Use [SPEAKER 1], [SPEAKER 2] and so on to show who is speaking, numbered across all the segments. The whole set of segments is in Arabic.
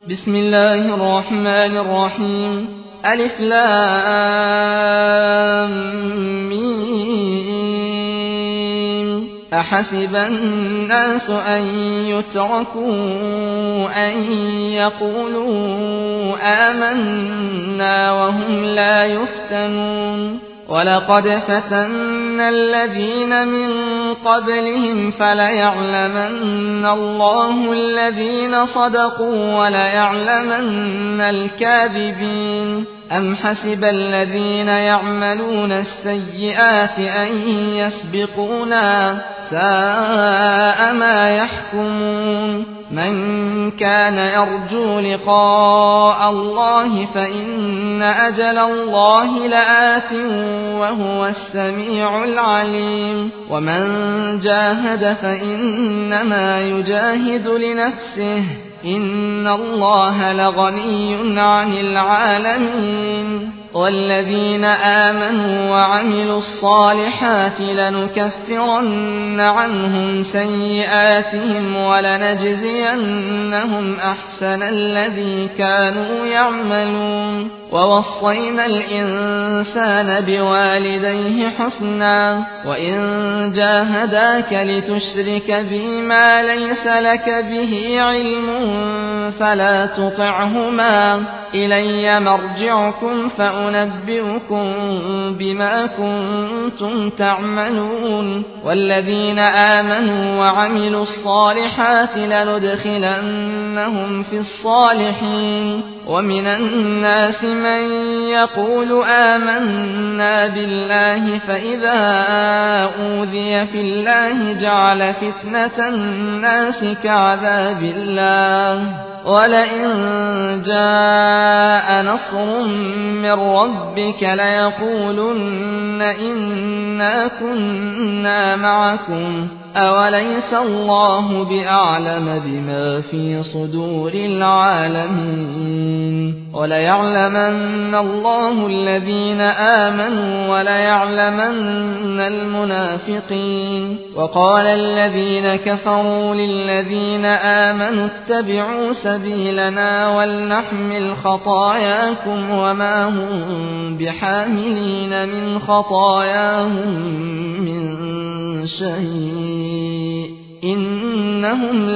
[SPEAKER 1] بسم الله الرحمن الرحيم. ألف لام ميم. أحسب الناس أن يتركوا أن يقولوا آمنا وهم لا يفتنون. ولقد فتنا الذين من قبلهم فليعلمن الله الذين صدقوا وليعلمن الكاذبين. أم حسب الذين يعملون السيئات أن يسبقونا ساء ما يحكمون. من كان يرجو لقاء الله فإن أجل الله لآت وهو السميع العليم. ومن جاهد فإنما يجاهد لنفسه إن الله لغني عن العالمين. والذين آمنوا وعملوا الصالحات لنكفرن عنهم سيئاتهم ولنجزينهم أحسن الذي كانوا يعملون. ووصينا الإنسان بوالديه حسنا وإن جاهداك لتشرك بي ما ليس لك به علم فلا تطعهما إلي مرجعكم فأنبئكم بما كنتم تعملون. والذين آمنوا وعملوا الصالحات لندخلنهم في الصالحين. ومن الناس من يقول آمنا بالله فإذا أوذي في الله جعل فتنة الناس كعذاب الله. ولئن جاء نصر من ربك ليقولن إنا كنا معكم أوليس الله بأعلم بما في صدور العالمين. وليعلمن الله الذين آمنوا وليعلمن المنافقين. وقال الذين كفروا للذين آمنوا اتبعوا سبيلنا ولنحمل خطاياكم وما هم بحاملين من خطاياهم من شيء إنهم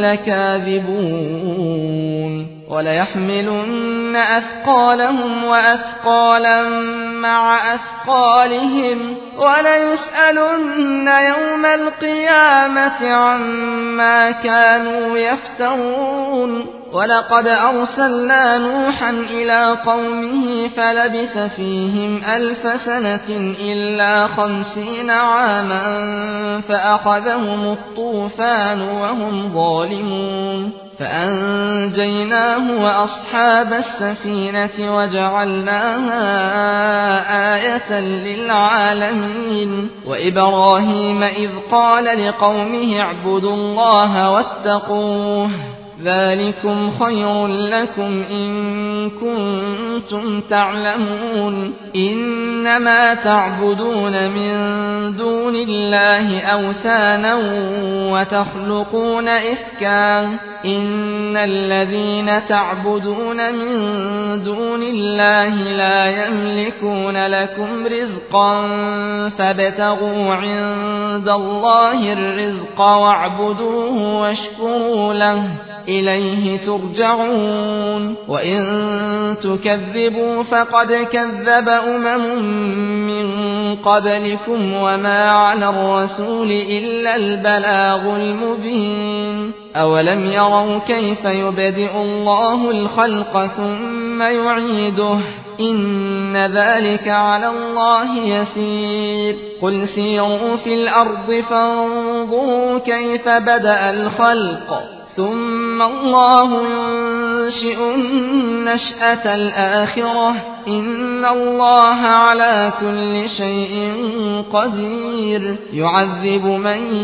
[SPEAKER 1] لكاذبون. وليحملن أثقالهم وأثقالا مع أثقالهم وليسألن يوم القيامة عما كانوا يفترون. ولقد أرسلنا نوحا إلى قومه فلبث فيهم 1000 سنة إلا 50 عاما فأخذهم الطوفان وهم ظالمون. فأنجيناه وأصحاب السفينة وجعلناها آية للعالمين. وإبراهيم إذ قال لقومه اعبدوا الله واتقوه ذلكم خير لكم إن كنتم تعلمون. إنما تعبدون من دون الله أوثانا وتخلقون إفكا إن الذين تعبدون من دون الله لا يملكون لكم رزقا فابتغوا عند الله الرزق واعبدوه واشكروا له إليه ترجعون. وإن تكذبوا فقد كذب من قبلكم وما على الرسول إلا البلاغ المبين. أولم يروا كيف يبدئ الله الخلق ثم يعيده إن ذلك على الله يسير. قل سيروا في الأرض فانظروا كيف بدأ الخلق ثم الله ينشئ النشأة الآخرة إن الله على كل شيء قدير. يعذب من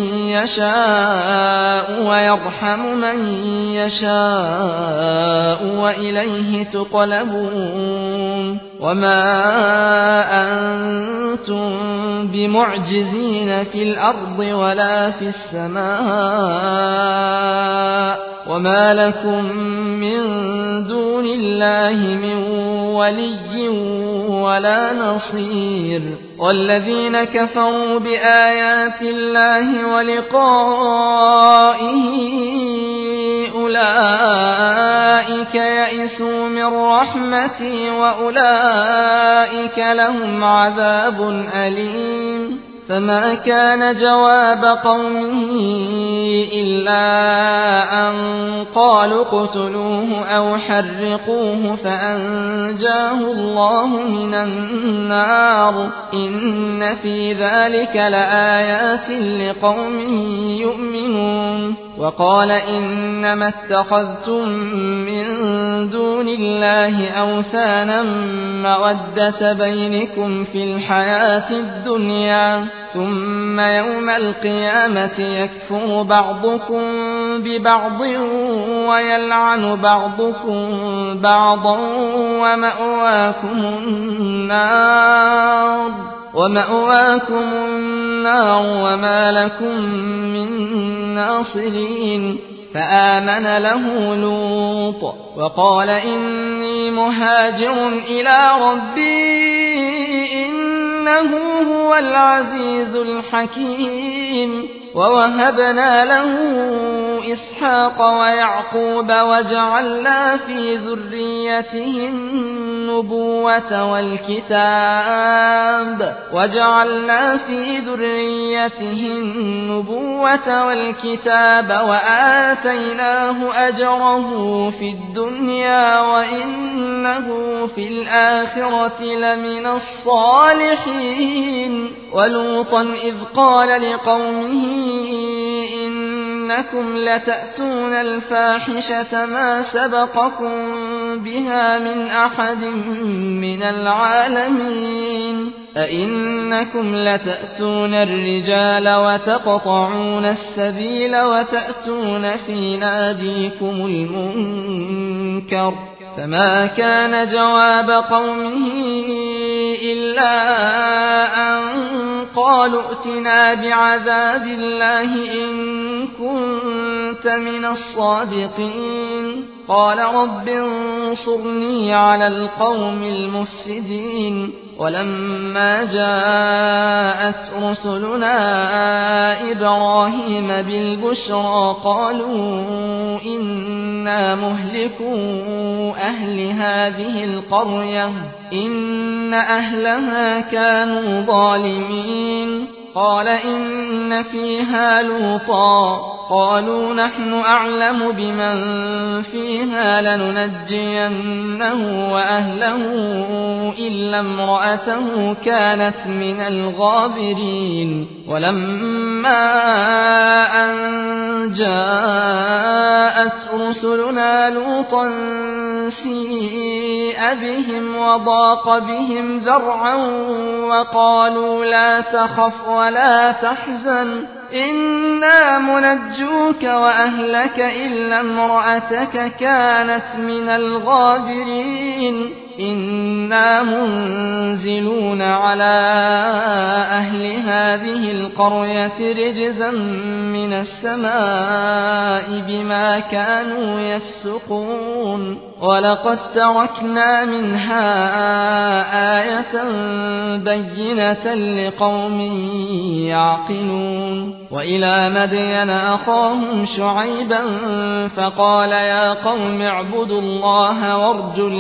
[SPEAKER 1] يشاء ويرحم من يشاء وإليه تقلبون. وما أنتم بمعجزين في الأرض ولا في السماء وما لكم من دون الله من ولي ولا نصير والذين كفروا بآيات الله ولقائه أولئك يئسوا من رحمتي وأولئك لهم عذاب أليم فما كان جواب قومه إلا أن قالوا اقتلوه أو حرقوه فأنجاه الله من النار إن في ذلك لآيات لقوم يؤمنون وقال إنما اتخذتم من دون الله أوثانا مودة بينكم في الحياة الدنيا ثم يوم القيامة يكفر بعضكم ببعض ويلعن بعضكم بعضا ومأواكم النار وما لكم من ناصرين فآمن له لوط وقال إني مهاجر إلى ربي إنه هو العزيز الحكيم ووهبنا له إسحاق ويعقوب وجعلنا في ذريته النبوة والكتاب وآتيناه أجره في الدنيا وإنه في الآخرة لمن الصالحين ولوطا إذ قال لقومه إنكم لتأتون الفاحشة ما سبقكم بها من أحد من العالمين أئنكم لتأتون الرجال وتقطعون السبيل وتأتون في ناديكم المنكر فما كان جواب قومه إلا أن قالوا ائتنا بعذاب الله إن كنت من الصادقين قال رب انصرني على القوم المفسدين ولما جاءت رسلنا إبراهيم بالبشرى قالوا إنا مهلكو أهل هذه القرية إن أهلها كانوا ظالمين قال إن فيها لوطا قالوا نحن أعلم بمن فيها لننجينه وأهله إلا امرأته كانت من الغابرين ولما أن جاءت رسلنا لوطا سيء بهم وضاق بهم ذرعا وقالوا لا تخف ولا تحزن إنا منجوك وأهلك إلا امرأتك كانت من الغابرين إنا منزلون على أهل هذه القرية رجزا من السماء بما كانوا يفسقون ولقد تركنا منها آية بينة لقوم يعقلون وإلى مدين أخاهم شعيبا فقال يا قوم اعبدوا الله وارجوا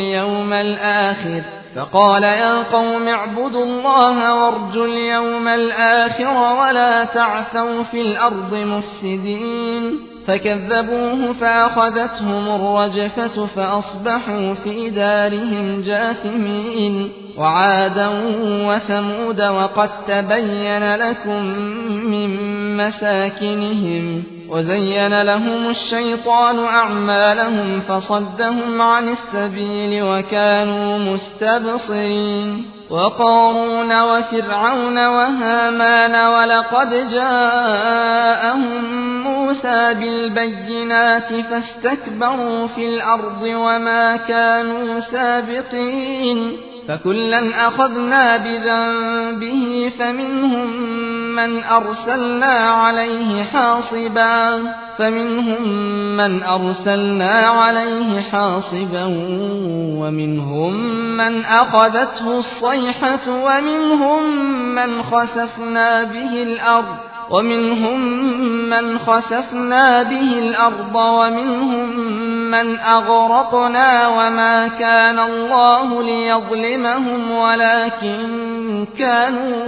[SPEAKER 1] اليوم الآخر ولا تعثوا في الأرض مفسدين فكذبوه فأخذتهم الرجفة فأصبحوا في دارهم جاثمين وعادا وثمود وقد تبين لكم من مساكنهم وزين لهم الشيطان أعمالهم فصدهم عن السبيل وكانوا مستبصرين وقارون وفرعون وهامان ولقد جاءهم موسى بالبينات فاستكبروا في الأرض وما كانوا سابقين فكلا أخذنا بذنبه فمنهم من أرسلنا عليه حاصبا ومنهم من أخذته الصيحة ومنهم من خسفنا به الأرض ومنهم من أغرقنا وما كان الله ليظلمهم ولكن كانوا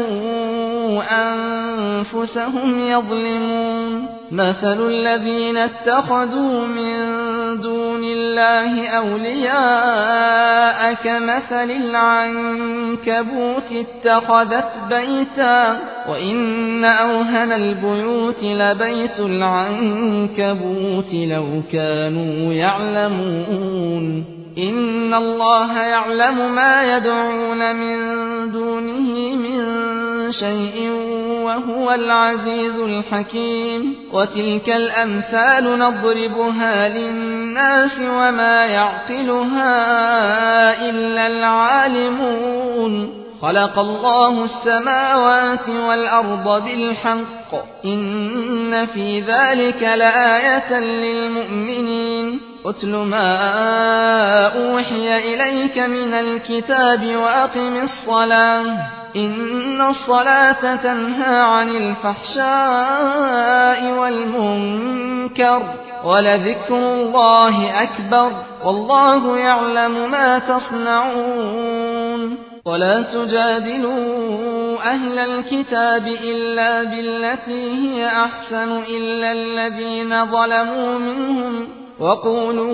[SPEAKER 1] أنفسهم يظلمون مثل الذين اتخذوا من دون الله أولياء كمثل العنكبوت اتخذت بيتا وإن أوهن البيوت لبيت العنكبوت لو كانوا يعلمون إن الله يعلم ما يدعون من دونه من شيء وهو العزيز الحكيم وتلك الأمثال نضربها للناس وما يعقلها إلا العالمون خلق الله السماوات والأرض بالحق إن في ذلك لآية للمؤمنين أتل ما أوحي إليك من الكتاب وأقم الصلاة إن الصلاة تنهى عن الفحشاء والمنكر ولذكر الله أكبر والله يعلم ما تصنعون ولا تجادلوا أهل الكتاب إلا بالتي هي أحسن إلا الذين ظلموا منهم وقولوا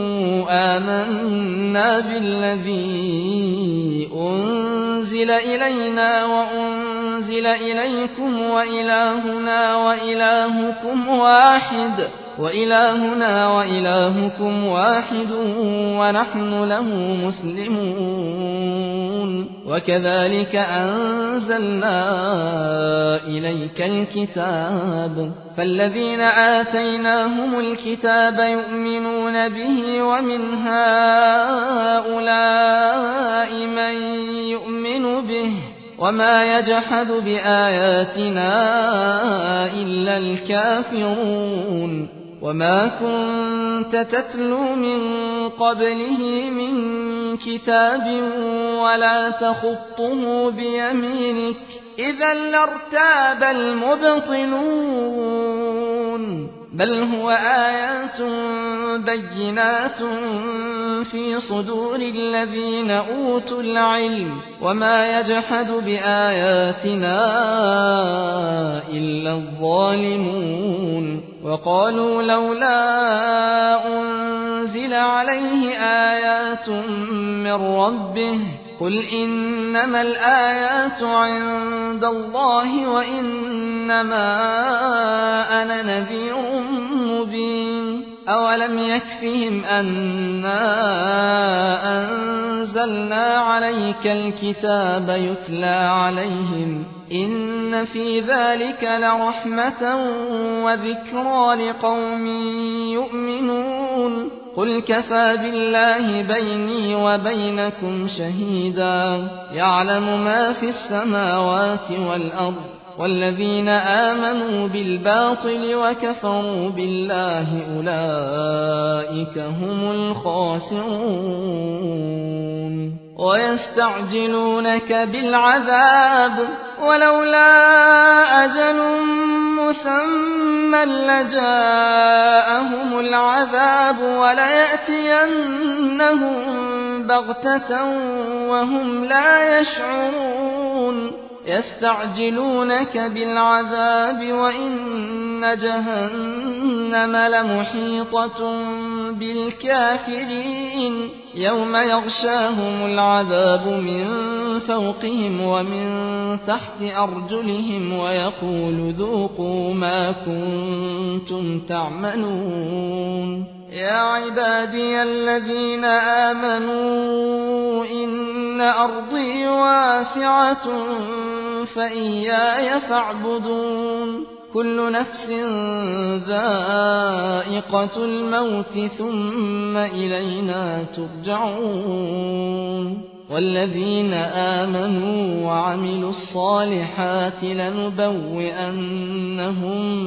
[SPEAKER 1] آمنا بالذي أنزل إلينا وأنزل إليكم وإلهنا وإلهكم واحد ونحن له مسلمون وكذلك أنزلنا إليك الكتاب فالذين آتيناهم الكتاب يؤمنون به ومن هؤلاء من يؤمن به وما يجحد بآياتنا إلا الكافرون وما كنت تتلو من قبله من كتاب ولا تخطه بيمينك إذا لارتاب المبطلون بل هو آيات بينات في صدور الذين أوتوا العلم وما يجحد بآياتنا إلا الظالمون وقالوا لولا أنزل عليه آيات من ربه قل إنما الآيات عند الله وإنما أنا نذير مبين أولم يكفهم أنا أنزلنا عليك الكتاب يتلى عليهم إن في ذلك لرحمة وذكرى لقوم يؤمنون قل كفى بالله بيني وبينكم شهيدا يعلم ما في السماوات والأرض والذين آمنوا بالباطل وكفروا بالله أولئك هم الخاسرون ويستعجلونك بالعذاب ولولا أجل مسمى لجاءهم العذاب وليأتينهم بغتة وهم لا يشعرون يستعجلونك بالعذاب وإن جهنم لمحيطة بالكافرين يوم يغشاهم العذاب من فوقهم ومن تحت أرجلهم ويقول ذوقوا ما كنتم تعملون يا عبادي الذين آمنوا إن أرضي واسعة فإياي فاعبدون كل نفس ذائقة الموت ثم إلينا ترجعون والذين آمنوا وعملوا الصالحات لنبوئنهم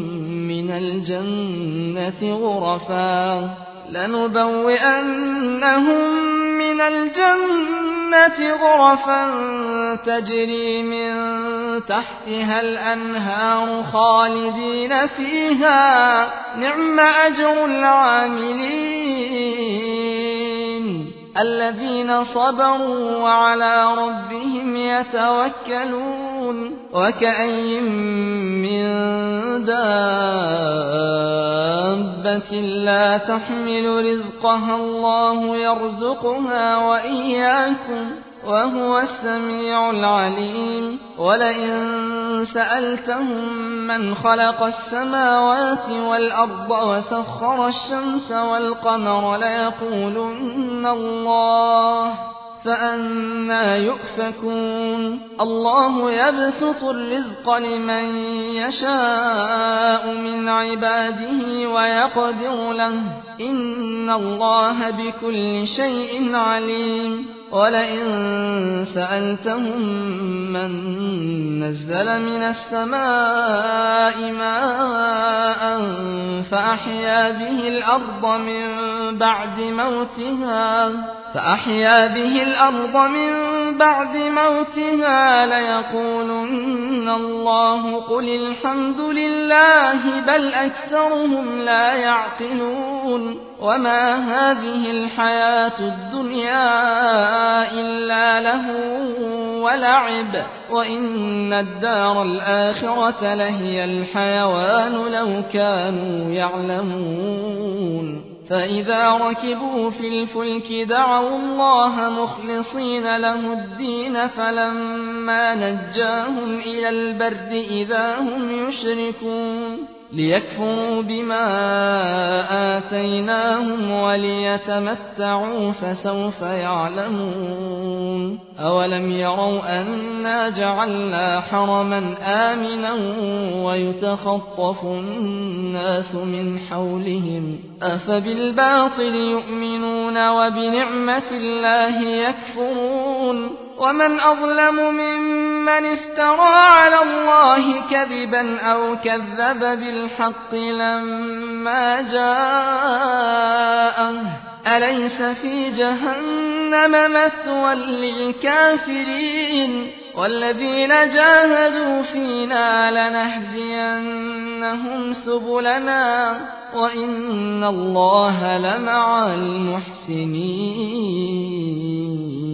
[SPEAKER 1] من الجنة غرفا تجري من تحتها الأنهار خالدين فيها نعم أجر العاملين الذين صبروا وعلى ربهم يتوكلون وكأين من دابة لا تحمل رزقها الله يرزقها وإياكم وهو السميع العليم ولئن سألتهم من خلق السماوات والأرض وسخر الشمس والقمر ليقولن الله فأنى يؤفكون الله يبسط الرزق لمن يشاء من عباده ويقدر له إن الله بكل شيء عليم ولئن سألتهم من نزل من السماء ماء فأحيا به الأرض من بعد موتها ليقولن الله قل الحمد لله بل أكثرهم لا يعقلون وما هذه الحياة الدنيا إلا لهو ولعب وإن الدار الآخرة لهي الحيوان لو كانوا يعلمون فإذا ركبوا في الفلك دعوا الله مخلصين له الدين فلما نجاهم إلى البر إذا هم يشركون ليكفروا بما آتيناهم وليتمتعوا فسوف يعلمون أولم يروا أنا جعلنا حرما آمنا ويتخطف الناس من حولهم أفبالباطل يؤمنون وبنعمة الله يكفرون ومن أظلم ممن افترى على الله كذبا أو كذب بالحق لما جاءه أليس في جهنم مثوى للكافرين والذين جاهدوا فينا لنهدينهم سبلنا وإن الله لمع المحسنين